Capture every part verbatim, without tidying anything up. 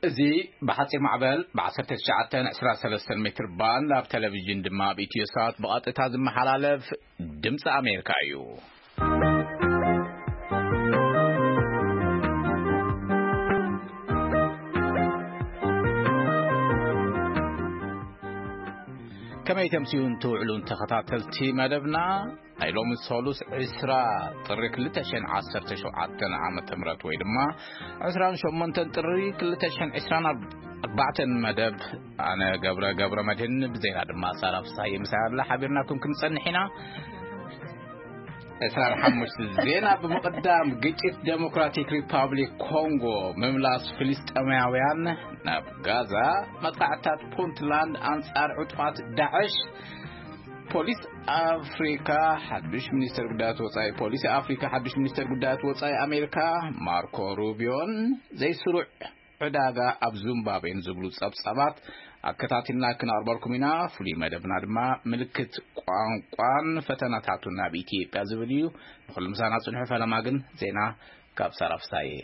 زي بحث معبل بعثرت الشعتين عشرة ثلاثة متر بان لاب تلفزيون دما بيتيوسات بقاطع تازم محلالف دمس أمريكا يو كما يتمسيون توعلون تخطاتلتي مدبنا ايلوم الصولوس عسرا طريق لتشن عصر تشو عطن عام تمرت ويدما عسران شمونتن طريق لتشن عسران أربعة مدب أنا قبر قبر مدهن بزين هذا ما صار في صحيح مسار لحبيرناكم كنصن حنا إسرائيل حمش زينا بمقدام جيت ديمقراطيك ريبابليك كونغو مملاس فلسطينيين ناب غازا مقاطعات بونتلاند أنصار عطفات داعش بوليس أفريقيا حدش منستر قدات وصاي بوليس أفريقيا حدش منستر قدات وصاي أمريكا ماركو روبيون زي سروع عداغا أب زيمبابوين زبلو صبصبات أكتاتنا كنا أربعكمنا فلي مدبنا دما ملكت قوان فتناتاتنا بإثيوبيا زبليو نخل مسانا صنحو فلماغن زينا كاب صرف ساي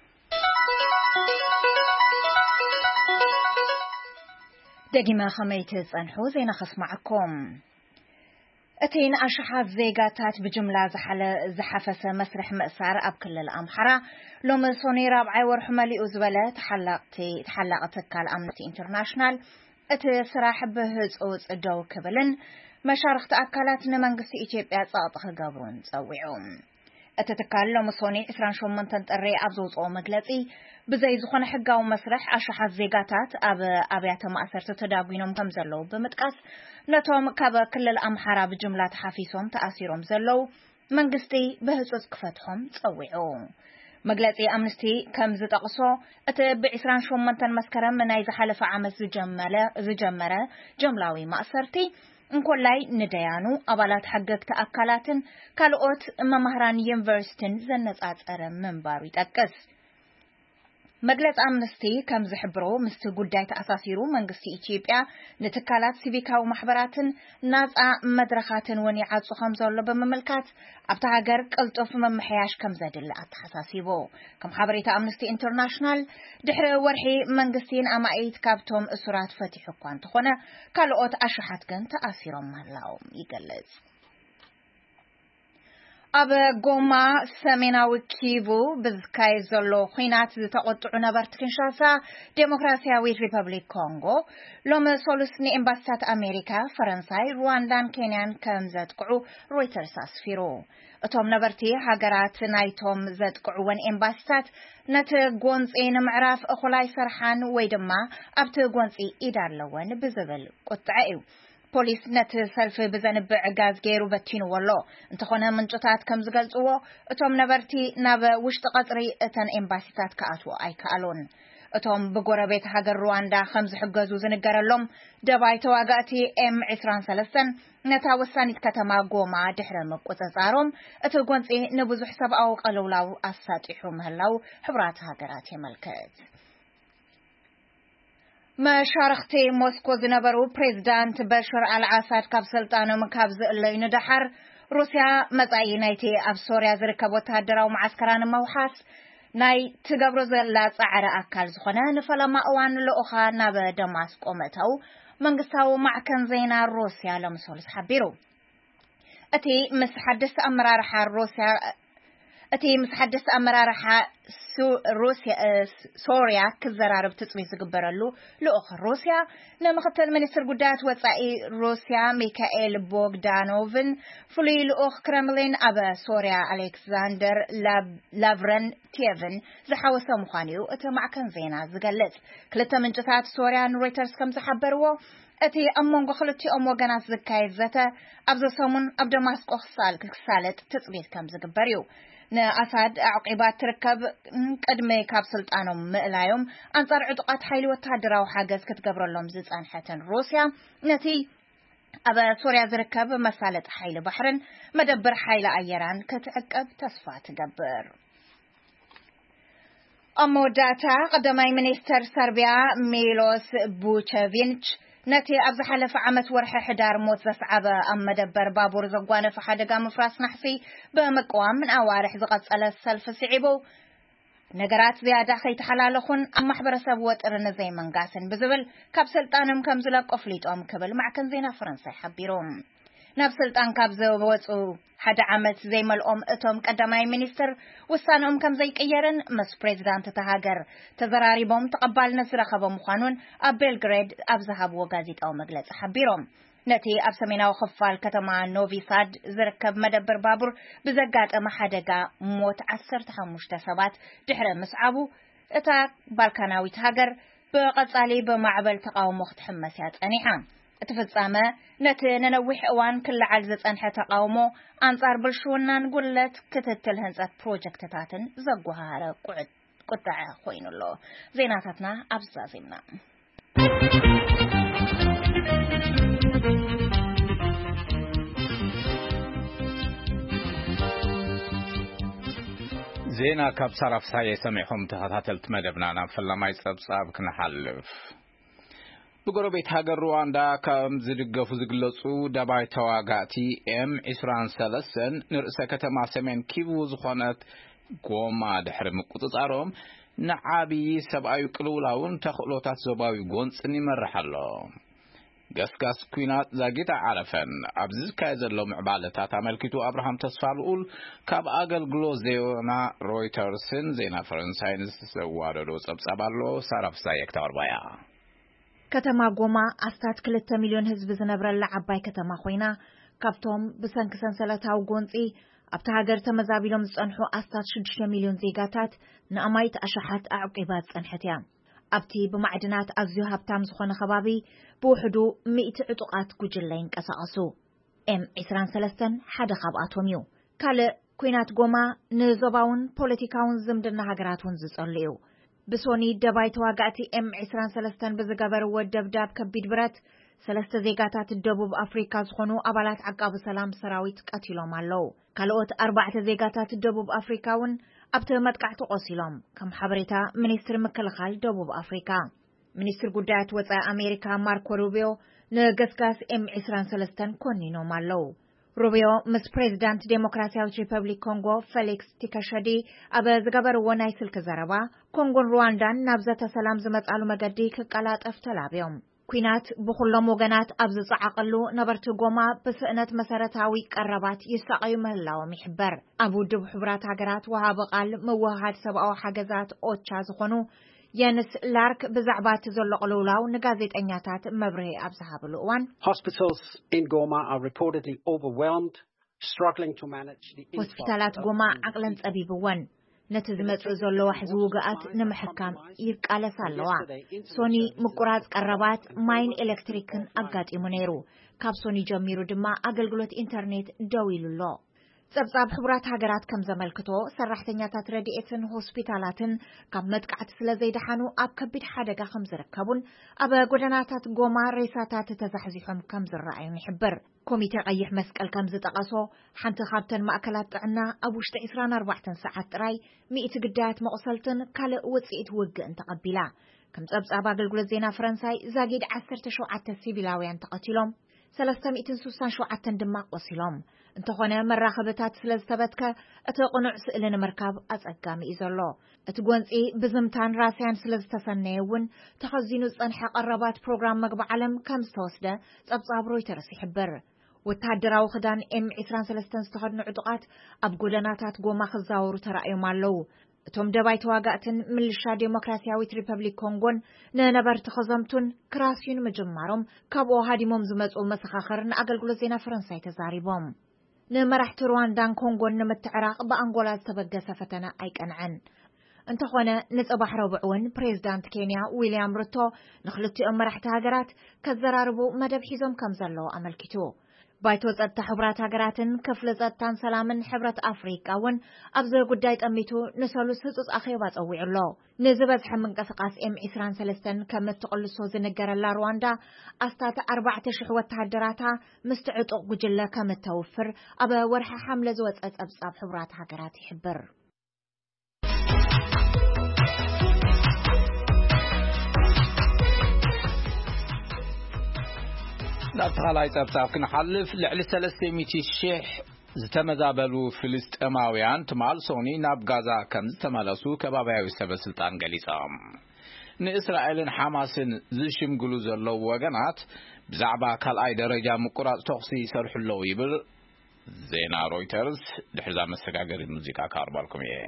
دقيما خميت صنحو زينا خصمعكم أتين أشحاف زيغاتات بجملة زحل زحفس مسرح مأسار أب كل الأمحرة لوم صوني رابعي ورحمالي أزولة تحلقتي تحلقتك الأمنتي انترناشنال أت سراح بهز أوز الدو كبلن مشارخت أكالاتنا منقسي إيجيبيا تساطخ قابرون تسويعون أتتكال لوم صوني إسران شومنتن تقري أبزوز أو مقلتي بزي زخون حقا ومسرح أشحاف زيغاتات أب أبيات مأسر تتدابينهم كمزلو بمتقاس نتوم كابا كل الأمحرة بجملة حافيسهم تأثيرهم زلو منقستي بهزوز كفتهم تسويعو مقلتي أمنستي كم زتقصو أتبع إسران شومنتن مسكرا من أي زحلف عمس زجمرة زجمرة جملاوي مأسرتي نقول لاي نديانو أبالات حقك تأكلاتن كالوت ممهران يونيفرسيتين زنت أتأرم من باروي تأكس مجلس أمنستي كم زحبرو مستقوداي تأساسيرو منقسي إيجيبيا نتكالات سيفيكا ومحبراتن نازع مدرخاتن ونيعاد سخمزولو بمملكات أبتاقر قلتوف ممحياش كم زادل أتحساسيبو كم خبريتا أمنستي انترناشنال دحر ورحي منقسين أما ايت كابتوم أسرات فتحو كوانتخونا كالوت أشحات كن تأثيرو مهلاوم يقلز أب قوما سميناوي كيفو بذكاي زلو خينات تقطع نبرت كنشاسا ديمقراطياوي ريبابليك كونغو لوم سولسني امباسات أمريكا فرنساي رواندان كينيان كم زدقعو رويترز أسفيرو اتوم نبرتي حقرات نايتوم زدقعوان امباسات نت قونز اين معراف اخولاي سرحان ويدما ابت قونز اي إدار لوان بزبل قطعيو بوليس نت سلف بزنب عقاز غيرو بتينو والله انتخونا منجطات كم زقلصوو اتوم نبرتي ناب وشت قطري اتن امباسيتات كاتو اي كالون اتوم بغوربيت هاجر رواندا خمس حجازو زنقرلهم دباي تواغاتي ام عشرين ثلاثة نتا وسانيت كتما قوما دحر مقوصصارهم اتو غونصي نبوزو حساب او قلولاو اساطيحو مهلاو حبرات هاجرات يملكت ما شارختي موسكو زنبرو بريزيدنت بشار الاسد كاب سلطانو مكابز اللي ندحر روسيا مصاينايتي اب سوريا زركب وتهدراو معسكران موحاس ناي تغبرو زلا صعره اكل زخنا نفلما اوان لوخا ناب دمشق متاو منغستاو معكن زينا روسيا لمسولس حبيرو اتي مس حدث امرار حار روسيا اتي مس حدث امرار حار سو روسيا سوريا كزرارب تصمي زغبرلو لوخ روسيا نمختل منستر قدات وصاي روسيا ميكائيل بوغدانوفن فلي لوخ كرملين ابا سوريا الكسندر لافرن تيفن زحوسو مخانيو اتمع كان زينا زغلت كلتا منجتات سوريا رويترز كم زحبروا اتي امونغو خلتي ام وغناس زكايد زتا ابز سومن اب دمشق خصال كسالت تصميت كم زغبريو نأساد عقبات تركب قدمي كاب سلطانهم مقلايهم أنصار عدقات حيلي وتهدراو حاجز كتقبر اللهم زيزان حتن روسيا نتي أبا سوريا زركب مسالة حيلي بحرن مدبر حيلي أيران كتعقب تصفى تقبر أمو داتا قدمي منيستر سربيا ميلوس بوچوفينش نتي أبز حلف عمت ورح حدار موت زفعبا أم مدبر بابور زقوانة فحدقا مفراس نحفي بمقوام من أوارح زغط على السلف سعيبو ነገራት زياده ከይተሐላለኹን ኣብ ማሕበረሰብ ወጥርን ዘይ መንጋስን ብዝብል ካብ ስልጣንም ከም ዝለቆፍ ሊጦም ክብል ማዕከን ዜና ፈረንሳይ ሓቢሮም ናብ ስልጣን ካብ ዘወፁ ሓደ ዓመት ዘይመልኦም እቶም ቀዳማይ ሚኒስትር ውሳኖም ከም ዘይቀየርን ምስ ፕሬዝዳንት ተሃገር ተዘራሪቦም ተቀባልነት ዝረኸበ ምዃኑን ኣብ ቤልግሬድ ኣብ ዝሃብዎ ጋዜጣዊ መግለጺ ሓቢሮም ነቲ ኣብ ሰሜናዊ ክፋል ከተማ ኖቪ ሳድ ዝርከብ መደበር ባቡር ብዘጋጠመ ሓደጋ ሞት ዓሰርተ ሓሙሽተ ሰባት ድሕረ ምስዓቡ እታ ባልካናዊት ሃገር ብቐጻሊ በማዕበል ተቃውሞ ክትሕመስ ያጸኒሓ እትፍጻመ ነቲ ነነዊሕ እዋን ክልዓል ዝጸንሐ ተቃውሞ አንጻር ብልሽውናን ጉለት ክትትል ህንጸት ፕሮጀክትታትን ዘጓሃረ ቁጣዕ ኮይኑሎ ዜናታትና ኣብዛዚምና ዜና ካብ ሳራፍሳይ ሰሚዕኹም ተኸታተልት መደብናና ፈላማይ ጸብጻብ ክንሓልፍ በጎረቤት ሃገር ሩዋንዳ ከም ዝድገፉ ዝግለጹ ደባይ ተዋጋእቲ ኤም عشرين وثلاثة ንርእሰ ከተማ ሰሜን ኪቡ ዝኾነት ጎማ ድሕሪ ምቁጽጻሮም ንዓቢ ሰብኣዊ ቅልውላውን ተኽእሎታት ዞባዊ ጎንጽን ይመርሓሎ ገስጋስ ኩናት ዛጊታ ዓረፈን ኣብዚ ዝካየ ዘሎ ምዕባለታት ኣመልኪቱ አብርሃም ተስፋልኡል ካብ ኣገልግሎት ዜና ሮይተርስን ዜና ፈረንሳይን ዝተዋደዶ ጸብጻባሎ ሳራፍሳይ ክተርባያ ከተማ ጎማ ኣስታት ክልተ ሚሊዮን ህዝቢ ዝነብረላ ዓባይ ከተማ ኮይና ካብቶም ብሰንኪ ሰንሰለታዊ ጎንፂ ኣብታ ሃገር ተመዛቢሎም ዝጸንሑ ኣስታት ሽዱሽተ ሚሊዮን ዜጋታት ንኣማይት ኣሽሓት ኣዕቂባት ጸንሐት እያ ኣብቲ ብማዕድናት ኣዝዩ ሃብታም ዝኾነ ከባቢ ብውሕዱ ሚእቲ ዕጡቃት ጉጅለ ይንቀሳቐሱ ኤም عشرين وثلاثة ሓደ ካብኣቶም እዩ ካልእ ኩናት ጎማ ንዞባውን ፖለቲካውን ዝምድና ሃገራትን ዝጸልዩ بسوني دباي تواقعتي ام عشرين وثلاثة بزقابر ودبداب كبيد برات ثلاثة زيقاتات الدبوب أفريقيا زخونو أبالات عقاب سلام سراويت قتلهم اللو كالوت أربعة زيقاتات الدبوب أفريقياون أبتو مدقعتو قصيلهم كم حبريتا منيستر مكالخال دبوب أفريقيا منيستر قدات وطا أمريكا ماركو روبيو نغسكاس ام عشرين وثلاثة كونينو مالو روبيو مس بريزيدنت ديموكراسياوي ريبابليك كونغو فيليكس تيكاشادي أبا زغبر وناي سلك زربا كونغو رواندان نابزة سلام زمتقالو مغدي كقالات افتلابيوم ኩናት ብኹሎም ወገናት ኣብ ዝጻዓቀሉ ነበርቲ ጎማ ብስእነት መሰረታዊ ቀረባት ይሳቀዩ ምህላዎም ይሕበር ኣብ ውድብ ሕብራት ሃገራት ወሃበ ቃል መዋሃድ ሰብኣዊ ሓገዛት ኦቻ ዝኾኑ የንስ ላርክ ብዛዕባት ዘሎ ቅልውላው ንጋዜጠኛታት መብርሂ ኣብ ዝሃብሉ እዋን Hospitals in Goma are reportedly overwhelmed, struggling to manage the ሆስፒታላት ጎማ ዓቅለን ጸቢብወን ነቲ ዝመጽእ ዘሎ ዋሕዚ ውግኣት ንምሕካም ይቃለስ ኣለዋ ሶኒ ምቁራጽ ቀረባት ማይን ኤሌክትሪክን ኣጋጢሙ ነይሩ ካብ ሶኒ ጀሚሩ ድማ ኣገልግሎት ኢንተርኔት ደው ኢሉሎ ጸብጻብ ሕብራት ሃገራት ከም ዘመልክቶ ሰራሕተኛታት ረድኤትን ሆስፒታላትን ካብ መጥቃዕቲ ስለ ዘይደሓኑ ኣብ ከቢድ ሓደጋ ከም ዝርከቡን ኣብ ጎደናታት ጎማ ሬሳታት ተዛሕዚሖም ከም ዝረኣዩን ይሕብር ኮሚቴ ቀይሕ መስቀል ከም ዝጠቐሶ ሓንቲ ካብተን ማእከላት ጥዕና ኣብ ውሽጢ عشرين وأربعة ሰዓት ጥራይ ሚእቲ ግዳያት መቕሰልትን ካልእ ውጽኢት ውግእን ተቐቢላ ከም ጸብጻብ ኣገልግሎት ዜና ፈረንሳይ ዛጊድ ዓሰርተ ሸውዓተ ሲቪላውያን ተቐቲሎም ثلاثة مئة وستة وستين ድማ ቆሲሎም እንተኾነ መራኸበታት ስለ ዝተበትከ እቲ ቁኑዕ ስእልን መርከብ ኣጸጋሚ እዩ ዘሎ እቲ ጎንፂ ብዝምታን ራስያን ስለ ዝተሰነየውን ተኸዚኑ ጸንሐ ቀረባት ፕሮግራም መግቢ ዓለም ከም ዝተወስደ ጸብጻብ ሮይተርስ ይሕብር ወታደራዊ ክዳን ኤም عشرين وثلاثة ዝተኸድኑ ዕጡቃት ኣብ ጎደናታት ጎማ ክዛወሩ ተራእዮም ኣለዉ እቶም ደባይ ተዋጋእትን ምልሻ ዲሞክራሲያዊት ሪፐብሊክ ኮንጎን ንነበርቲ ኸዘምቱን ክራስዩን መጀመሮም ካብ ሃዲሞም ዝመጹ መሰኻኸር ንኣገልግሎት ዜና ፈረንሳይ ተዛሪቦም ንመራሕቲ ሩዋንዳን ኮንጎን ንምትዕራቕ በኣንጎላ ዝተበገሰ ፈተና ኣይቀንዐን እንተኾነ ንጽባሕ ረቡዕውን ፕሬዝዳንት ኬንያ ዊልያም ሩቶ ንኽልቲኦም መራሕቲ ሃገራት ከዘራርቡ መደብ ሒዞም ከም ዘለዎ ኣመልኪቱ ባይቶ ጸጥታ ሕብራት ሃገራትን ክፍለ ጸጥታን ሰላምን ሕብረት ኣፍሪቃውን ኣብዚ ጉዳይ ጠሚቱ ንሰሉስ ህጹጽ ኣኼባ ጸዊዑሎ ንዝበዝሐ ምንቅስቓስ ኤም عشرين وثلاثة ከም እትቕልሶ ዝነገረላ ሩዋንዳ ኣስታት أربعة آلاف ወታደራታ ምስ ዕጡቕ ጉጅለ ከም እተውፍር ኣብ ወርሒ ሓምለ ዝወፀ ጸብጻብ ሕብራት ሃገራት ይሕብር نبتغالي تبتاو كنحلف لعلي ثلاثمية شيح ዝተመዛበሉ ፍልስጤማውያን ትማልሶኒ ናብ ጋዛ ከም ዝተመለሱ ከባቢያዊ ሰበስልጣን ገሊጾም ንእስራኤልን ሐማስን ዝሽምግሉ ዘለው ወገናት ብዛዕባ ካልኣይ ደረጃ ምቁራጽ ተኽሲ ይሰርሑለው ይብል ዜና ሮይተርስ ድሕዛ መሰጋገሪ ሙዚቃ ካርባልኩም እየ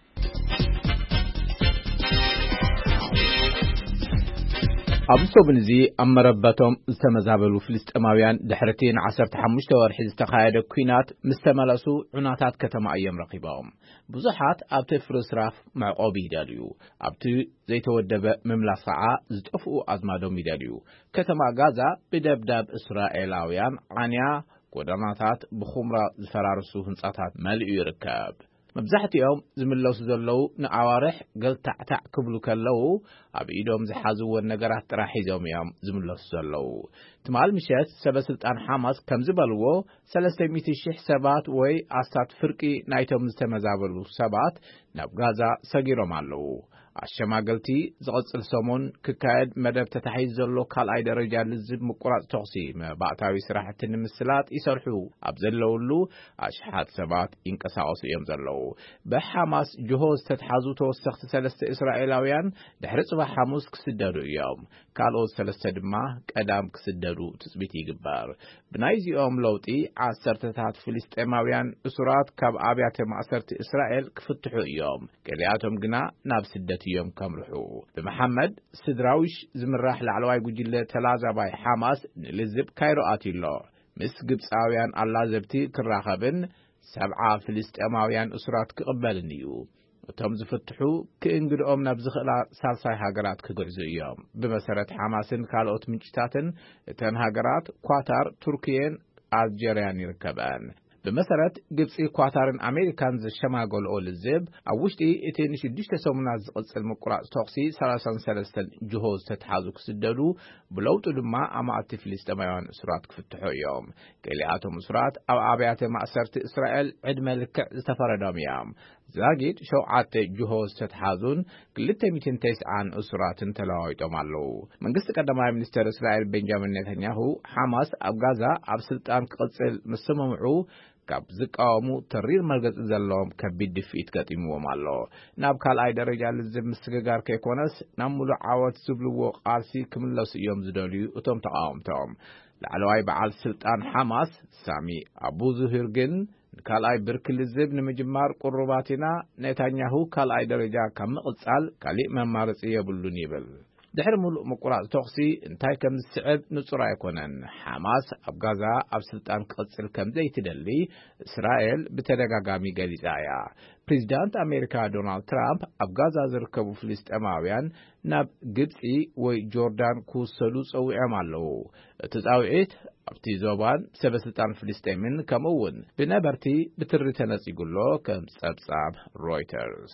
ኣብሶብንዚ ኣመረበቶም ዝተመዛበሉ ፍልስጤማውያን ድሕረቴን ዓሰርተ ሓሙሽተ ወርሒ ዝተኻየደ ኩናት ምስተመለሱ ዑናታት ከተማ እዮም ረኺቦም ብዙሓት ኣብቲ ፍርስራፍ መዕቆብ ይደልዩ ኣብቲ ዘይተወደበ ምምላስዓ ዝጠፍኡ ኣዝማዶም ይደልዩ ከተማ ጋዛ ብደብዳብ እስራኤላውያን ዓንያ ጎደናታት ብኹምራ ዝፈራርሱ ህንጻታት መልኡ ይርከብ መብዛሕትኦም ዝምለሱ ዘለው ንኣዋርሕ ገልታዕታዕ ክብሉ ከለው ኣብ ኢዶም ዝሓዝውን ነገራት ጥራሕ ሒዞም እዮም ዝምለሱ ዘለው ትማል ምሸት ሰበስልጣን ሐማስ ከም ዝበልዎ ሰለስተ ሚእቲ ሽሕ ሰባት ወይ ኣስታት ፍርቂ ናይቶም ዝተመዛበሉ ሰባት ናብ ጋዛ ሰጊሮም ኣለው ኣሸማገልቲ ዝቕጽል ሰሞን ክካየድ መደብ ተታሒዝ ዘሎ ካልኣይ ደረጃ ልዝብ ምቁራጽ ተኽሲ መባእታዊ ስራሕቲ ንምስላጥ ይሰርሑ ኣብ ዘለውሉ ኣሽሓት ሰባት ይንቀሳቐሱ እዮም ዘለው በሐማስ ጅሆዝ ተተሓዙ ተወሰኽቲ ሰለስተ እስራኤላውያን ድሕሪ ጽባሕ ሐሙስ ክስደዱ እዮም ካልኦት ሰለስተ ድማ ቀዳም ክስደዱ ትጽቢት ይግበር ብናይዚኦም ለውጢ ዓሰርተታት ፍልስጤማውያን እሱራት ካብ ኣብያተ ማእሰርቲ እስራኤል ክፍትሑ እዮም ገሊኣቶም ግና ናብ ስደት እዮም ከምርሑ ብመሐመድ ስድራዊሽ ዝምራሕ ላዕለዋይ ጉጅለ ተላዛባይ ሐማስ ንልዝብ ካይሮ ኣትሎ ምስ ግብፃውያን ኣላዘብቲ ክራኸብን ሰብዓ ፍልስጤማውያን እሱራት ክቕበልን እዩ እቶም ዝፍትሑ ክእንግድኦም ናብ ዝኽእላ ሳልሳይ ሃገራት ክጉዕዙ እዮም ብመሰረት ሐማስን ካልኦት ምንጭታትን እተን ሃገራት ኳታር ቱርክየን ኣልጀርያን ይርከበን بمسرت جبسي كواتارن أمريكان زشماغل أولزب أوشتي إتين شديشة سومنا زقص المقرأ توقسي سلاسان سلسل جهوز تتحازوك سددو بلوتو دما أما أتفلسطميان إسرات كفتحو يوم كيلياتهم إسرات أو عبيات مأسرة إسرائيل عدم لك استفردهم يوم زاجد شوعات جهوز تتحازون كلتا ميتين تسعان أسرات تلاويتهم اللو من قصة قدماء منستر إسرائيل بنجامين نتنياهو حماس أب غازا أب سلطان قصل مسممعو كاب زقامو ترير مرغز زلوم كبيد دفيت قطيمو مالو ناب كال اي درجه لزب مسغغار كيكونس نامولو عاوت زبلو قالسي كملوس يوم زدوليو اتوم تقاومتهم لعلو اي بعال سلطان حماس سامي ابو زهيرغن كال اي بركل زب نمجمار قرباتنا نتانياهو كال اي درجه كمقصال كالي ممارص يبلون يبل دحر ملء مقراص توخسي انتاي كم السعب نصرا يكونن حماس اب غازا اب سلطان قصل كم زي تدلي اسرائيل بتدغاغامي غليزايا بريزيدنت امريكا دونالد ترامب اب غازا زركبو فلسطيماويان ناب غبسي وي جوردان كوسلو صويعمالو تزاويت ابتي زوبان سبسلطان فلسطيمن كمون بنبرتي بترتنص يقولو كم صبصاب رويترز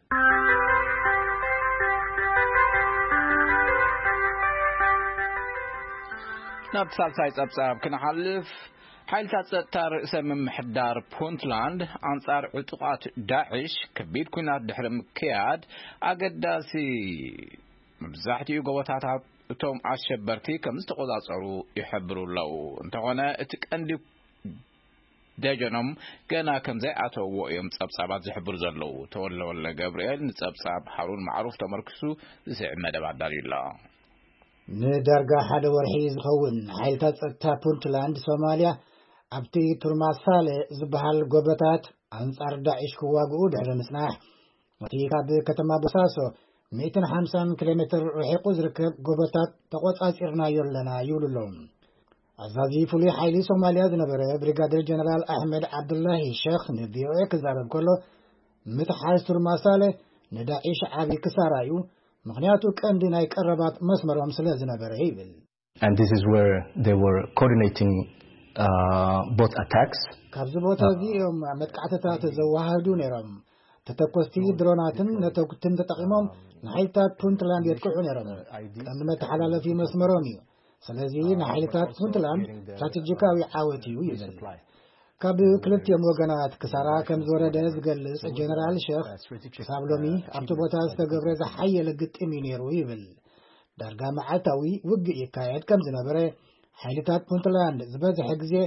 نبت سالساي صبصاب كنحلف حيلتا تصتا رئيس ممحدار بونتلاند انصار عطقات داعش كبير كنات دحر مكياد اقداسي مبزاحتي قوتات توم عشبرتي كمستقوضاصرو يحبروا له انتقونا اتقندي دجنم كنا كم زي اتو يوم صبصابات زحبر زلو تولى ولا جبريل نصبصاب حارون معروف تمركسو زي مدب عدالله ندرجة حد ورحيز خون حيلتات تا بونتلاند سوماليا أبتي ترماسالة زبهال قبطات أنصار داعش كواقود على مسناح وتيكا بكتما بساسو مئتين وخمسين كيلومتر رحيقو زركب قبطات تقوط أسيرنا يولنا يوللهم عزازي فولي حيلي سوماليا زنبري بريغادير جنرال أحمد عبد الله الشيخ نبيو اكزارب كله متحاز ترماسالة نداعش عابي كسارايو مغنياتو كاندينا يقربات مسمرهم سلازنا برهيبل. And this is where they were coordinating uh, both attacks. كابزبوتا زيهم متقعتتا تزواهدو نيرم تتكوستي دروناتن نتوكتن تتقيمهم نحيلتات بونتلاند يتكوحو نيرم لما تحلال في مسمروني سلازي نحيلتات بونتلاند استراتيجيكاوي عاوتيو يبل كابي كلتي موغنات كسارا كم زورة داز قلس جنرال شيخ سابلومي أبتبوتا استقبر زحية لقت امينير ويبل دارقا معاتاوي وقع يكايد كم زنبري حيلتات بونتلاند زباز حقزي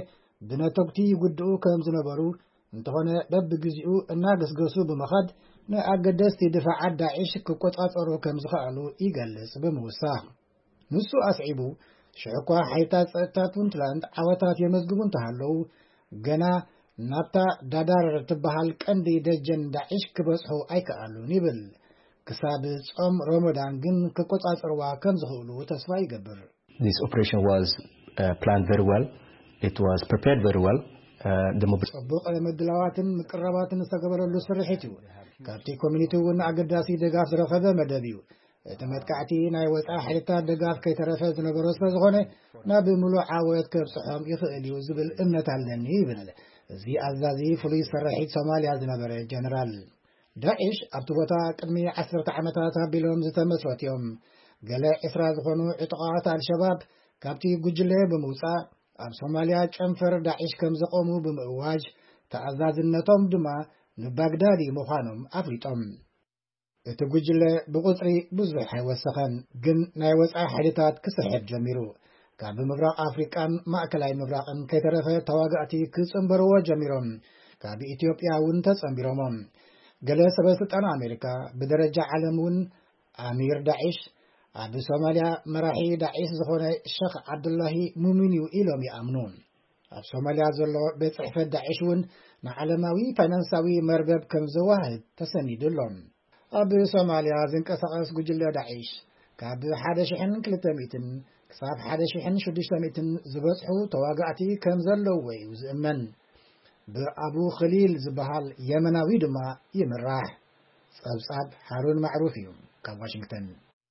ብነቶክቲ ይጉድኡ ከም ዝነበሩ እንተኾነ በብ ግዚኡ እናገስገሱ ብምኻድ ንኣገደስቲ ድፋዓት ዳዕሽ ክቆጻጸሩ ከም ዝኽኣሉ ይገልጽ ብምውሳኽ ንሱ ኣስዒቡ ሽዕኳ ሓይታት ጸጥታ ፑንትላንድ ዓወታት የመዝግቡ እንተሃለዉ ገና ናብታ ዳዳር ትበሃል ቀንዲ ደጀን ዳዕሽ ክበጽሑ ኣይከኣሉን ይብል ክሳብ ጾም ረመዳን ግን ክቆጻጸርዋ ከም ዝኽእሉ ተስፋ ይገብር This operation was uh, planned very well. It was prepared very well. ጽቡቕ መድላዋትን ምቅረባትን ዝተገበረሉ ስርሒት እዩ ካብቲ ኮሚኒቲ እውን ኣገዳሲ ደጋፍ ዝረኸበ መደብ እዩ እቲ መጥቃዕቲ ናይ ወፃኢ ሓይልታት ደጋፍ ከይተረፈ ዝነበሮ ስለ ዝኾነ ናብ ምሉእ ዓወት ከብፅሖም ይኽእል እዩ ዝብል እምነት ኣለኒ ይብል እዚ ኣዛዚ ፍሉይ ሰራሒት ሶማልያ ዝነበረ ጀነራል ዳዕሽ ኣብቲ ቦታ ቅድሚ ዓሰርተ ዓመታት ኣቢሎም ዝተመስረቱ እዮም ገለ ዒስራ ዝኾኑ ዕጡቓት አልሸባብ ካብቲ ጉጅለ ብምውፃእ ኣብ ሶማልያ ጨንፈር ዳዕሽ ከም ዘቆሙ ብምእዋጅ ተኣዛዝነቶም ድማ ንባግዳዲ ምዃኖም ኣፍሊጦም እቲ ጉጅለ ብቁፅሪ ብዙሕ ኣይወሰኸን ግን ናይ ወፃኢ ሓይልታት ክስሕብ ጀሚሩ ካብ ምብራቕ ኣፍሪቃን ማእከላይ ምብራቕን ከይተረፈ ተዋጋእቲ ክጽንበርዎ ጀሚሮም ካብ ኢትዮጵያ እውን ተጸንቢሮሞም ገለ ሰበስልጣን ኣሜሪካ ብደረጃ ዓለም እውን ኣሚር ዳዕሽ ኣብ ሶማልያ መራሒ ዳዕሽ ዝኾነ ሼኽ ዓብዱላሂ ሙሚን ኢሎም ይኣምኑ ኣብ ሶማልያ ዘሎ ቤት ጽሕፈት ዳዕሽ እውን ንዓለማዊ ፋይናንሳዊ መርበብ ከም ዘዋህብ ተሰኒዱሎም ኣብ ሶማልያ ዝንቀሳቐስ ጉጅለ ዳዕሽ ካብ ሓደ ሺህ ክልተ ሚእቲ ክሳብ ሓደ ሺህ ሽዱሽተ ሚእቲ ዝበጽሑ ተዋጋእቲ ከም ዘለዎ እዩ ዝእመን ብኣቡ ኸሊል ዝበሃል የመናዊ ድማ ይምራሕ ጸብጻብ ሃሩን ማዕሩፍ እዩ ካብ ዋሽንግተን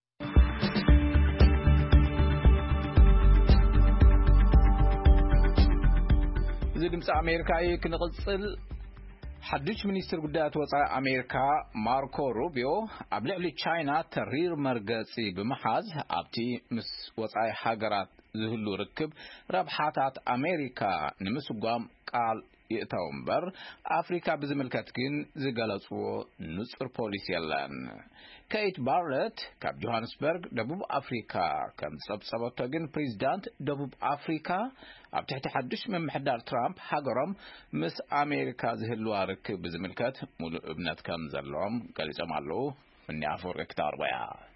እዚ ድምፂ ኣሜሪካ እዩ ክንቕጽል ሓድሽ ሚኒስትር ጉዳያት ወፃኢ ኣሜሪካ ማርኮ ሩቢዮ ኣብ ልዕሊ ቻይና ተሪር መርገጺ ብምሓዝ ኣብቲ ምስ ወፃኢ ሃገራት ዝህሉ ርክብ ረብሓታት ኣሜሪካ ንምስጓም ቃል ይእተው እምበር ኣፍሪካ ብዝምልከት ግን ዝገለጽዎ ንጹር ፖሊሲ የለን ኬት ባርለት ካብ ጆሃንስበርግ ደቡብ ኣፍሪካ ከም ጸብጸበቶ ግን ፕሬዚዳንት ደቡብ ኣፍሪካ ኣብ ትሕቲ ሓድሽ ምምሕዳር ትራምፕ ሃገሮም ምስ ኣሜሪካ ዝህልዋ ርክብ ብዝምልከት ሙሉእ እምነት ከም ዘለዎም ገሊጾም ኣለዉ እኒ ኣፈወርቂ ክታርበያ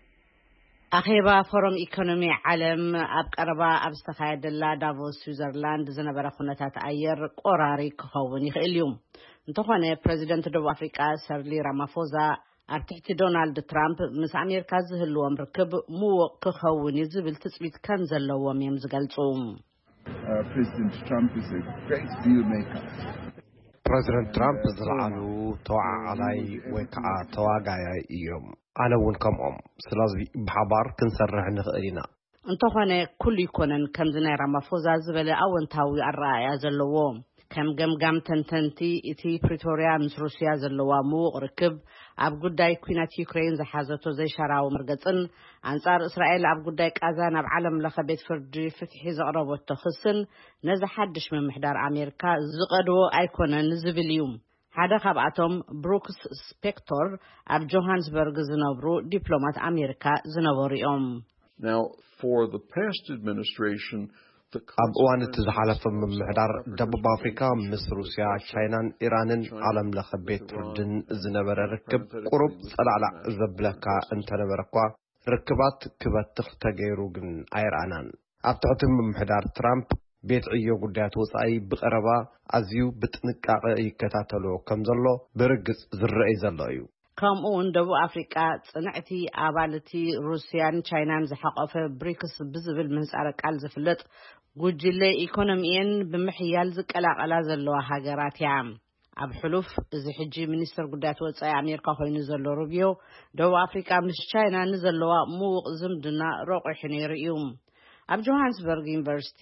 ኣኼባ ፎረም ኢኮኖሚ ዓለም ኣብ ቀረባ ኣብ ዝተኻየደላ ዳቮስ ስዊዘርላንድ ዝነበረ ኩነታት ኣየር ቆራሪ ክኸውን ይኽእል እዩ እንተኾነ ፕሬዚደንት ደቡብ ኣፍሪቃ ሰርሊ ራማፎዛ ኣብ ትሕቲ ዶናልድ ትራምፕ ምስ ኣሜሪካ ዝህልዎም ርክብ ምዉቕ ክኸውን ዝብል ትጽቢት ከም ዘለዎም እዮም ዝገልጹ President Trump is a great deal maker. President Trump ዝለዓሉ ተዋዓላይ ወይ ከዓ ተዋጋያይ እዮም ኣነ እውን ከምኦም ስለዚ ብሓባር ክንሰርሕ ንኽእል ኢና እንተኾነ ኩሉ ይኮነን ከምዚ ናይ ራማፎዛ ዝበለ ኣወንታዊ ኣረኣእያ ዘለዎ ከም ገምጋም ተንተንቲ እቲ ፕሪቶሪያ ምስ ሩስያ ዘለዋ ምዉቕ ርክብ ኣብ ጉዳይ ኩናት ዩክሬን ዝሓዘቶ ዘይሻራዊ መርገጽን ኣንጻር እስራኤል ኣብ ጉዳይ ቃዛ ናብ ዓለም ለኸ ቤት ፍርዲ ፍትሒ ዘቕረበቶ ክስን ነዚ ሓድሽ ምምሕዳር ኣሜሪካ ዝቐድዎ ኣይኮነን ዝብል እዩ ሓደ ካብኣቶም ብሩክስ ስፔክቶር ኣብ ጆሃንስበርግ ዝነብሩ ዲፕሎማት ኣሜሪካ ዝነበሩ እዮም Now for the past administration ኣብ እዋን እቲ ዝሓለፈ ምምሕዳር ደቡብ ኣፍሪካ ምስ ሩስያ ቻይናን ኢራንን ዓለም ለኸ ቤት ፍርድን ዝነበረ ርክብ ቁሩብ ጸላዕላዕ ዘብለካ እንተነበረ እኳ ርክባት ክበትኽ ተገይሩ ግን ኣይረኣናን ኣብ ትሕቲ ምምሕዳር ትራምፕ ቤት ዕዮ ጉዳያት ወፃኢ ብቐረባ ኣዝዩ ብጥንቃቐ ይከታተሎ ከም ዘሎ ብርግጽ ዝረአይ ዘሎ እዩ ከምኡውን ደቡብ ኣፍሪቃ ጽንዕቲ ኣባልቲ ሩስያን ቻይናን ዝሓቆፈ ብሪክስ ብዝብል ምህጻረ ቃል ዝፍለጥ ጉጅለ ኢኮኖሚየን ብምሕያል ዝቀላቐላ ዘለዋ ሃገራት እያ ኣብ ሕሉፍ እዚ ሕጂ ሚኒስትር ጉዳያት ወፃኢ ኣሜሪካ ኮይኑ ዘሎ ሩቢዮ ደቡብ ኣፍሪቃ ምስ ቻይና ንዘለዋ ምዉቕ ዝምድና ረቑሑ ነይሩ እዩ ኣብ ጆሃንስበርግ ዩኒቨርሲቲ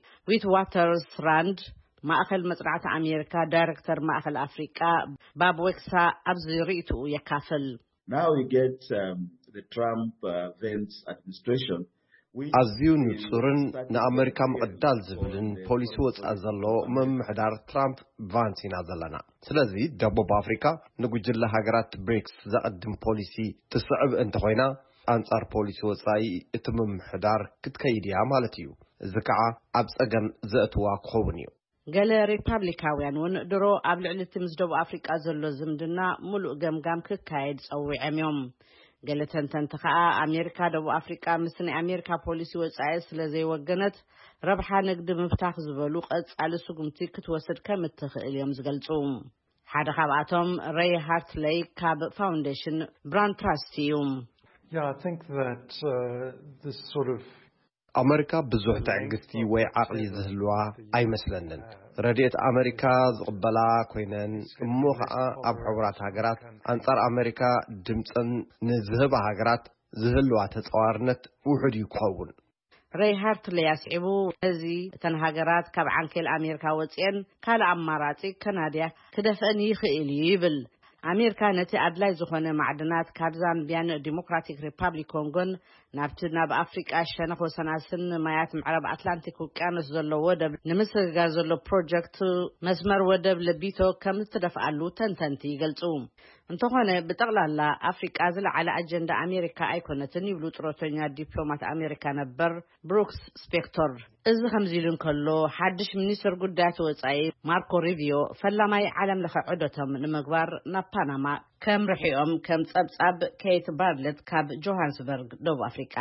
ዊትዋተርስራንድ ማእኸል መጽናዕቲ ኣሜሪካ ዳይሬክተር ማእኸል ኣፍሪቃ ባብ ዌክሳ ኣብዚ ርእይትኡ የካፍል Now we get um, the Trump uh, Vance administration ኣዝዩ ንጹርን ንኣሜሪካ ምቕዳል ዝብልን ፖሊሲ ወፃኢ ዘሎ ምምሕዳር ትራምፕ ቫንስ ኢና ዘለና ስለዚ ደቡብ ኣፍሪካ ንጉጅለ ሃገራት ብሪክስ ዘቐድም ፖሊሲ ትስዕብ እንተኾይና ኣንጻር ፖሊሲ ወፃኢ እቲ ምምሕዳር ክትከይድ እያ ማለት እዩ እዚ ከዓ ኣብ ጸገም ዘእትዋ ክኸውን እዩ ገለ ሪፐብሊካውያን ውን ድሮ ኣብ ልዕሊ ምስ ደቡብ ኣፍሪቃ ዘሎ ዝምድና ሙሉእ ገምጋም ክካየድ ፀዊዖም እዮም ገለ ተንተንቲ ከዓ ኣሜሪካ ደቡብ ኣፍሪቃ ምስ ናይ ኣሜሪካ ፖሊሲ ወጻኢ ስለ ዘይወገነት ረብሓ ንግዲ ምፍታሕ ዝበሉ ቀጻሊ ስጉምቲ ክትወስድ ከም እትኽእል እዮም ዝገልጹ ሓደ ካብኣቶም ሬይ ሃርትሌይ ካብ ፋውንዴሽን ብራንድ ትራስት እዩ Yeah, I think that uh, this sort of ኣሜሪካ ብዙሕ ትዕግስቲ ወይ ዓቕሊ ዝህልዋ ኣይመስለንን ረድኤት ኣሜሪካ ዝቕበላ ኮይነን እሞ ከዓ ኣብ ሕቡራት ሃገራት ኣንጻር ኣሜሪካ ድምፅን ንዝህባ ሃገራት ዝህልዋ ተጻዋርነት ውሑድ ይኸውን ሬይ ሃርትሌይ ያስዒቡ እዚ እተን ሃገራት ካብ ዓንኬል ኣሜሪካ ወፅአን ካልእ ኣማራጺ ካናድያ ክደፍአን ይኽእል ይብል ኣሜሪካ ነቲ ኣድላይ ዝኾነ ማዕድናት ካብ ዛምቢያን ዲሞክራቲክ ሪፐብሊክ ኮንጎን ናብቲ ናብ ኣፍሪቃ ሸነኽ ወሰናስን ማያት ምዕራብ ኣትላንቲክ ውቅያኖስ ዘሎ ወደብ ንምስግጋር ዘሎ ፕሮጀክት መስመር ወደብ ለቢቶ ከም ዝተደፍኣሉ ተንተንቲ ይገልጹ እንተኾነ ብጠቕላላ ኣፍሪቃ ዝለዓለ ኣጀንዳ ኣሜሪካ ኣይኮነትን ይብሉ ጥሮተኛ ዲፕሎማት ኣሜሪካ ነበር ብሩክስ ስፔክተር እዚ ከምዚ ኢሉ እንከሎ ሓድሽ ሚኒስትር ጉዳያት ወጻኢ ማርኮ ሩቢዮ ፈላማይ ዓለም ለኸ ዑደቶም ንምግባር ናብ ፓናማ ከም ርሒኦም ከም ጸብጻብ ኬት ባርለት ካብ ጆሃንስበርግ ደቡብ ኣፍሪቃ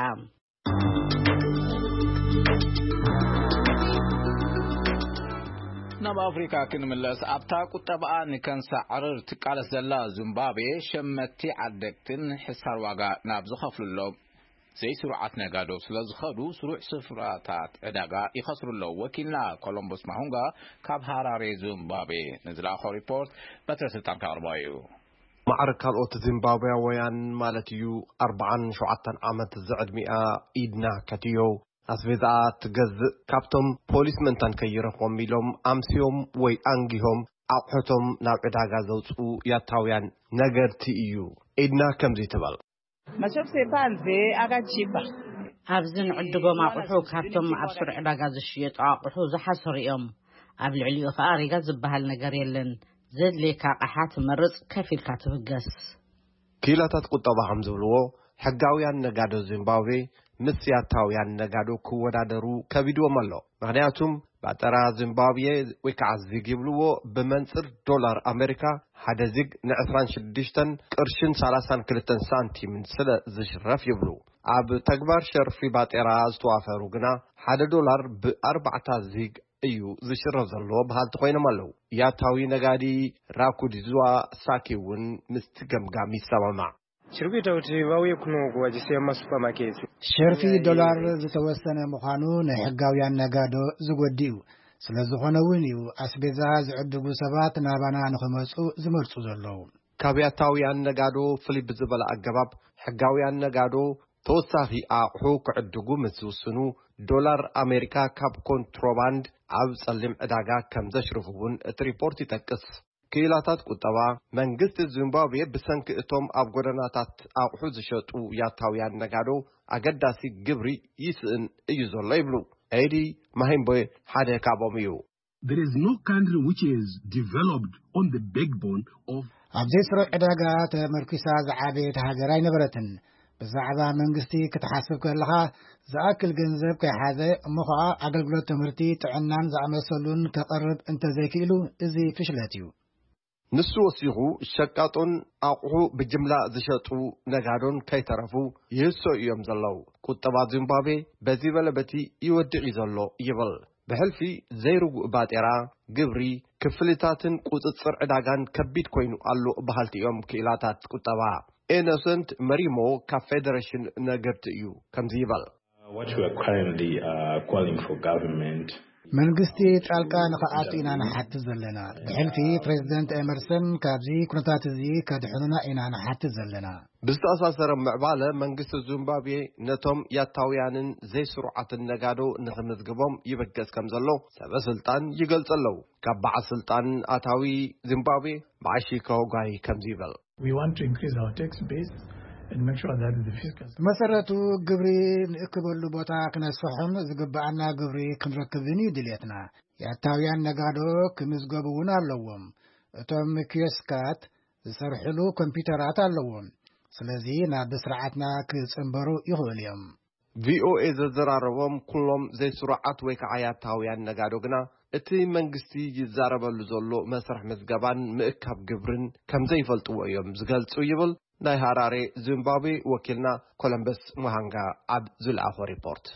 ናብ ኣፍሪካ ክንምለስ ኣብታ ቁጠባኣ ንከንሳዕርር ትቃለስ ዘላ ዚምባብዌ ሸመቲ ዓደግትን ሕሳር ዋጋ ናብ ዝኸፍሉሎም ዘይስሩዓት ነጋዶ ስለዝኸዱ ስሩዕ ስፍራታት ዕዳጋ ይኸስሩሎ ወኪልና ኮሎምቦስ ማሁንጋ ካብ ሃራሬ ዚምባብዌ ንዝላኸ ሪፖርት በትረስልጣን ካቕርባዩ ማዕረግ ካልኦት ዚምባብዌያውያን ማለት እዩ ኣርባዓን ሸውዓተን ዓመት ዝዕድሚኣ ኢድና ከትዮ ኣስቤዛ ትገዝእ ካብቶም ፖሊስ መንታን ከይረኽቦም ኢሎም ኣምሲዮም ወይ አንጊሆም ኣቑሑቶም ናብ ዕዳጋ ዘውፅኡ ያታውያን ነገርቲ እዩ ኢድና ከምዚ ትበል ኣብዚ ንዕድጎም ኣቑሑ ካብቶም ኣብ ስሩዕ ዕዳጋ ዝሽየጡ ኣቑሑ ዝሓሰሩ እዮም ኣብ ልዕሊኡ ከዓ ሪጋ ዝበሃል ነገር የለን ዘድልየካ ኣቕሓ ትመርጽ ከፊልካ ትብገስ ኪላታት ቁጠባ ከም ዝብልዎ ሕጋውያን ነጋዶ ዚምባብዌ ምስ ያታውያን ነጋዶ ክወዳደሩ ከቢድዎም ኣሎ ምክንያቱም ባጠራ ዚምባብዌ ወይ ከዓ ዚግ ይብልዎ ብመንፅር ዶላር ኣሜሪካ ሓደ ዚግ ንዕስራን ሽዱሽተን ቅርሽን ሰላሳን ክልተን ሳንቲምን ስለ ዝሽረፍ ይብሉ ኣብ ተግባር ሸርፊ ባጠራ ዝተዋፈሩ ግና ሓደ ዶላር ብኣርባዕተ ዚግ እዩ ዝሽረፍ ዘሎ በሃልቲ ኮይኖም ኣለዉ ያታዊ ነጋዲ ራኩዲዝዋ ሳኪውን ምስቲ ገምጋሚ ይሰማማዕ ሸርፊ ዶላር ዝተወሰነ ምዃኑ ናይ ሕጋውያን ነጋዶ ዝጎዲኡ ስለ ዝኾነ እውን እዩ ኣስቤዛ ዝዕድጉ ሰባት ናባና ንኽመፁ ዝመርፁ ዘለዉ ካብ ያታውያን ነጋዶ ፍልይ ብዝበለ ኣገባብ ሕጋውያን ነጋዶ ተወሳኺ ኣቑሑ ክዕድጉ ምስ ዝውስኑ ዶላር ኣሜሪካ ካብ ኮንትሮባንድ ኣብ ጸሊም ዕዳጋ ከም ዘሽርፍውን እቲ ሪፖርት ይጠቅስ ክኢላታት ቁጠባ መንግስቲ ዚምባብዌ ብሰንኪ እቶም ኣብ ጎደናታት ኣቑሑ ዝሸጡ ያታውያን ነጋዶ ኣገዳሲ ግብሪ ይስእን እዩ ዘሎ ይብሉ ኤዲ ማሂምቦ ሓደ ካብኦም እዩ There is no country which is developed on the backbone of ኣብዚ ስሩዕ ዕዳጋ ተመርኪሳ ዝዓበየት ሃገር ኣይነበረትን ብዛዕባ መንግስቲ ክትሓስብ ከለኻ ዝኣክል ገንዘብ ከይሓዘ እሞ ከዓ ኣገልግሎት ትምህርቲ ጥዕናን ዝኣመሰሉን ከቐርብ እንተዘይክእሉ እዚ ፍሽለት እዩ ንሱ ወሲኹ ሸቃጦን ኣቑሑ ብጅምላ ዝሸጡ ነጋዶን ከይተረፉ ይህሶ እዮም ዘለዉ ቁጠባ ዚምባብዌ በዚ በለበቲ ይወድቕ ዘሎ ይብል ብሕልፊ ዘይርጉእ ባጤራ ግብሪ ክፍልታትን ቁፅፅር ዕዳጋን ከቢድ ኮይኑ ኣሎ በሃልቲ እዮም ክኢላታት ቁጠባ ኢኖሰንት መሪሞ ካብ ፌዴሬሽን ነገርቲ እዩ ከምዚ ይብል What we are currently uh, calling for government መንግስቲ ጣልቃ ንኽኣቱ ኢና ንሓትት ዘለና ብሕልፊ ፕሬዚደንት ኤመርሰን ካብዚ ኩነታት እዚ ከድሕኑና ኢና ንሓትት ዘለና ብዝተኣሳሰረ ምዕባለ መንግስቲ ዚምባብዌ ነቶም ያታውያንን ዘይስሩዓትን ነጋዶ ንኽምዝግቦም ይበገስ ከም ዘሎ ሰበስልጣን ይገልጽ ኣለዉ ካብ በዓል ስልጣን ኣታዊ ዚምባብዌ ማዕሺ ከወጓይ ከምዚ ይብል We want to increase our tax base and make sure that the fiscal መሰረቱ ግብሪ ንእክበሉ ቦታ ክነስፈሖም ዝግባአና ግብሪ ክንረክብን ይድልየትና ያታውያን ነጋዶ ክምዝገቡውን ኣለዎም እቶም ኪዮስካት ዝሰርሕሉ ኮምፒውተራት ኣለዎም ስለዚ ናብ ስርዓትና ክጽንበሩ ይኽእሉ እዮም ቪኦኤ ዘዘራረቦም ኩሎም ዘይስሩዓት ወይ ከዓ ያታውያን ነጋዶ ግና እቲ መንግስቲ ይዛረበሉ ዘሎ መስርሕ ምዝገባን ምእካብ ግብርን ከም ዘይፈልጥዎ እዮም ዝገልጹ ይብል ናይ ሃራሬ ዚምባብዌ ወኪልና ኮሎምበስ ሙሃንጋ ኣብ ዝልኣኾ ሪፖርት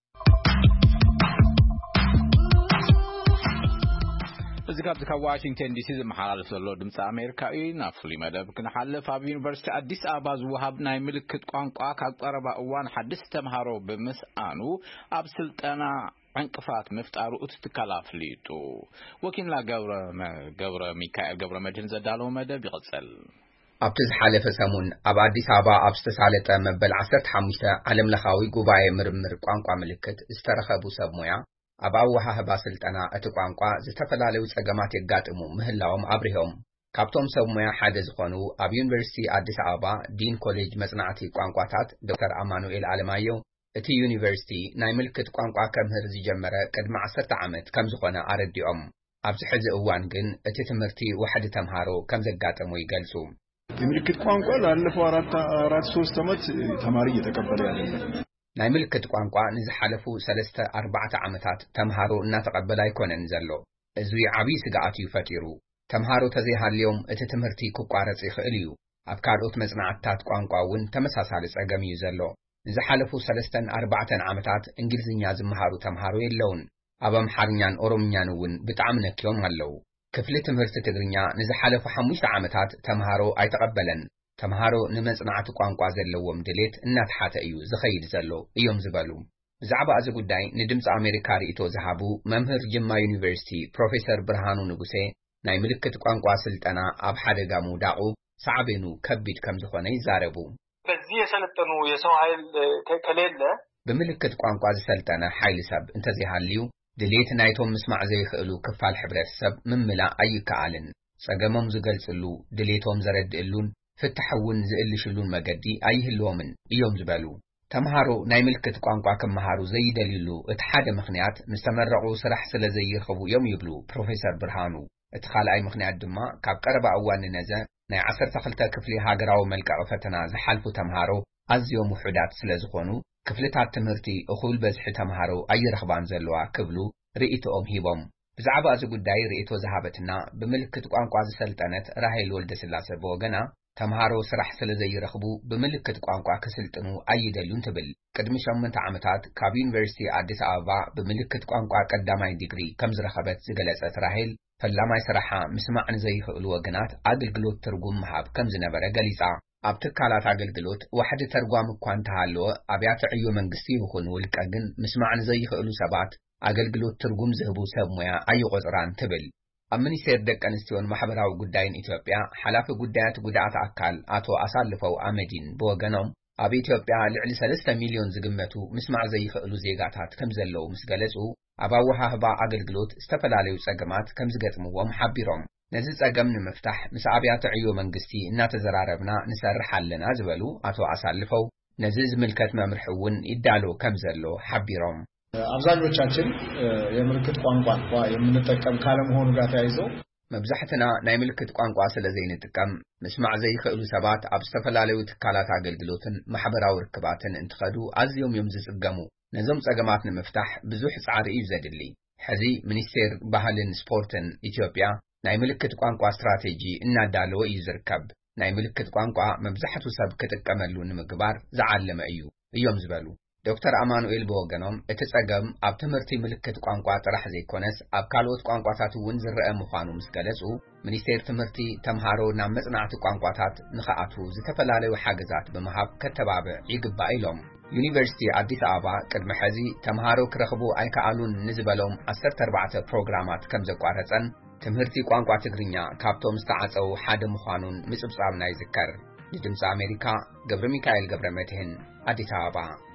እዚ ካብ ዝካ ዋሽንግተን ዲሲ ዝመሓላለፍ ዘሎ ድምፂ ኣሜሪካ እዩ ናብ ፍሉይ መደብ ክንሓልፍ ኣብ ዩኒቨርሲቲ ኣዲስ ኣበባ ዝወሃብ ናይ ምልክት ቋንቋ ካብ ቀረባ እዋን ሓድሽ ተምሃሮ ብምስኣኑ ኣብ ስልጠና ዕንቅፋት ምፍጣሩ እቲ ትካል ኣፍሊጡ ወኪልና ገብረ ገብረ ሚካኤል ገብረ መድህን ዘዳለወ መደብ ይቕፅል ኣብቲ ዝሓለፈ ሰሙን ኣብ ኣዲስ ኣበባ ኣብ ዝተሳለጠ መበል ዓሰርተ ሓሙሽተ ዓለምለኻዊ ጉባኤ ምርምር ቋንቋ ምልክት ዝተረኸቡ ሰብ ሞያ ኣብ ኣወሃህባ ስልጠና እቲ ቋንቋ ዝተፈላለዩ ጸገማት የጋጥሙ ምህላዎም ኣብሪሆም ካብቶም ሰብ ሞያ ሓደ ዝኾኑ ኣብ ዩኒቨርሲቲ ኣዲስ ኣበባ ዲን ኮሌጅ መጽናዕቲ ቋንቋታት ዶክተር ኣማኑኤል ኣለማየሁ እቲ ዩኒቨርሲቲ ናይ ምልክት ቋንቋ ከምህር ዝጀመረ ቅድሚ ዓሰርተ ዓመት ከም ዝኾነ ኣረዲኦም ኣብዚ ሕዚ እዋን ግን እቲ ትምህርቲ ዋሕዲ ተምሃሮ ከም ዘጋጠሙ ይገልጹ የምልክት ቋንቋ ላለፈው አራት አራት ሶስት ዓመት ተማሪ እየተቀበለ ያለ ናይ ምልክት ቋንቋ ንዝሓለፉ ሰለስተ ኣርባዕተ ዓመታት ተምሃሮ እናተቀበለ ኣይኮነን ዘሎ እዚ ዓቢ ስጋኣት ይፈጢሩ ተምሃሮ ተዘይሃልዮም እቲ ትምህርቲ ክቋረጽ ይኽእል እዩ ኣብ ካልኦት መጽናዕትታት ቋንቋ እውን ተመሳሳሊ ጸገም እዩ ዘሎ ንዝሓለፉ ሰለስተን ኣርባዕተን ዓመታት እንግሊዝኛ ዝመሃሩ ተምሃሮ የለውን ኣብ ኣምሓርኛን ኦሮምኛን እውን ብጣዕሚ ነኪዮም ኣለው ክፍሊ ትምህርቲ ትግርኛ ንዝሓለፉ ሓሙሽተ ዓመታት ተምሃሮ ኣይተቀበለን ተምሃሮ ንመጽናዕቲ ቋንቋ ዘለዎም ድሌት እናተሓተ እዩ ዝኸይድ ዘሎ እዮም ዝበሉ ብዛዕባ እዚ ጉዳይ ንድምፂ ኣሜሪካ ርእይቶ ዝሃቡ መምህር ጅማ ዩኒቨርሲቲ ፕሮፌሰር ብርሃኑ ንጉሴ ናይ ምልክት ቋንቋ ስልጠና ኣብ ሓደጋ ምውዳቁ ሳዕቤኑ ከቢድ ከም ዝኾነ ይዛረቡ በዚህ የሰለጠኑ የሰው ኃይል ከሌለ ብምልክት ቋንቋ ዝሰልጠነ ኃይል ሰብ እንተዘይሃልዩ ድሌት ናይቶም ምስማዕ ዘይኽእሉ ክፋል ሕብረተሰብ ምምላእ ኣይከኣልን ጸገሞም ዝገልጽሉ ድሌቶም ዘረድእሉን ፍትሕውን ዝእልሽሉን መገዲ ኣይህልዎምን እዮም ዝበሉ ተምሃሮ ናይ ምልክት ቋንቋ ክመሃሩ ዘይደልዩሉ እቲ ሓደ ምኽንያት ምስ ተመረቑ ስራሕ ስለ ዘይረኽቡ እዮም ይብሉ ፕሮፌሰር ብርሃኑ እቲ ካልኣይ ምኽንያት ድማ ካብ ቀረባ እዋን ነዘ ናይ ዓሰርተ ክልተ ክፍሊ ሃገራዊ መልክዕ ፈተና ዝሓልፉ ተምሃሮ ኣዝዮም ውሑዳት ስለ ዝኾኑ ክፍልታት ትምህርቲ እኹል በዝሒ ተምሃሮ ኣይረኽባን ዘለዋ ክብሉ ርእይቶኦም ሂቦም ብዛዕባ እዚ ጉዳይ ርእይቶ ዝሃበትና ብምልክት ቋንቋ ዝሰልጠነት ራሄል ወልደ ስላሴ በወገና ተምሃሮ ስራሕ ስለ ዘይረኽቡ ብምልክት ቋንቋ ክስልጥኑ ኣይደልዩን ትብል ቅድሚ ሸሞንተ ዓመታት ካብ ዩኒቨርሲቲ ኣዲስ ኣበባ ብምልክት ቋንቋ ቀዳማይ ዲግሪ ከም ዝረኸበት ዝገለጸት ራሄል ፈላማይ ስራሓ ምስማዕ ንዘይኽእሉ ወገናት ኣገልግሎት ትርጉም ምሃብ ከም ዝነበረ ገሊጻ ኣብ ትካላት ኣገልግሎት ዋሕዲ ተርጓሚ እኳ እንተሃለወ ኣብያተ ዕዮ መንግስቲ ይኹን ውልቀ ግን ምስማዕ ንዘይኽእሉ ሰባት ኣገልግሎት ትርጉም ዝህቡ ሰብ ሞያ ኣይቆጽራን ትብል ኣብ ሚኒስቴር ደቂ ኣንስትዮን ማሕበራዊ ጉዳይን ኢትዮጵያ ሓላፊ ጉዳያት ጉድኣት ኣካል ኣቶ ኣሳልፈው ኣመዲን ብወገኖም ኣብ ኢትዮጵያ ልዕሊ ሰለስተ ሚልዮን ዝግመቱ ምስማዕ ዘይኽእሉ ዜጋታት ከም ዘለዉ ምስ ገለጹ ኣብ ኣወሃህባ ኣገልግሎት ዝተፈላለዩ ጸገማት ከም ዝገጥምዎም ሓቢሮም ነዚ ጸገም ንምፍታሕ ምስ ኣብያተ ዕዮ መንግስቲ እናተዘራረብና ንሰርሕ ኣለና ዝበሉ ኣቶ ኣሳልፈው ነዚ ዝምልከት መምርሒ እውን ይዳሎ ከም ዘሎ ሓቢሮም አብዛኞቻችን የምልክት ቋንቋ የምንጠቀም ካለመሆኑ ጋር ተያይዞ መብዛሕትና ናይ ምልክት ቋንቋ ስለዘይንጥቀም ምስማዕ ዘይኽእሉ ሰባት ኣብ ዝተፈላለዩ ትካላት ኣገልግሎትን ማሕበራዊ ርክባትን እንትኸዱ ኣዝዮም እዮም ዝጽገሙ ነዞም ጸገማት ንምፍታሕ ብዙሕ ጻዕሪ እዩ ዘድሊ ሕዚ ሚኒስቴር ባህልን ስፖርትን ኢትዮጵያ ናይ ምልክት ቋንቋ ስትራቴጂ እናዳለወ እዩ ዝርከብ ናይ ምልክት ቋንቋ መብዛሕቱ ሰብ ክጥቀመሉ ንምግባር ዝዓለመ እዩ እዮም ዝበሉ ዶክተር አማኑኤል በወገኖም እቲ ጸገም ኣብ ትምህርቲ ምልክት ቋንቋ ጥራሕ ዘይኮነስ ኣብ ካልኦት ቋንቋታት እውን ዝረአ ምዃኑ ምስ ገለጹ ሚኒስቴር ትምህርቲ ተምሃሮ ናብ መጽናዕቲ ቋንቋታት ንኽኣቱ ዝተፈላለዩ ሓገዛት ብምሃብ ከተባብዕ ይግባእ ኢሎም ዩኒቨርሲቲ ኣዲስ ኣበባ ቅድሚ ሕዚ ተምሃሮ ክረኽቡ ኣይከኣሉን ንዝበሎም ዓሰርተ ኣርባዕተ ፕሮግራማት ከም ዘቋረጸን ትምህርቲ ቋንቋ ትግርኛ ካብቶም ዝተዓጸው ሓደ ምዃኑን ምጽብጻብና ይዝከር ንድምፂ ኣሜሪካ ገብረ ሚካኤል ገብረ መድህን ኣዲስ ኣበባ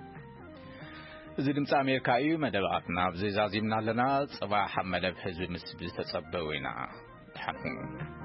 እዚ ድምፂ ኣሜሪካ እዩ መደባትና ብዘይ ዛዚምና ኣለና ጽባሕ መደብ ሕዝቢ ምስ ዝተጸበው ኢና ተሓልፉ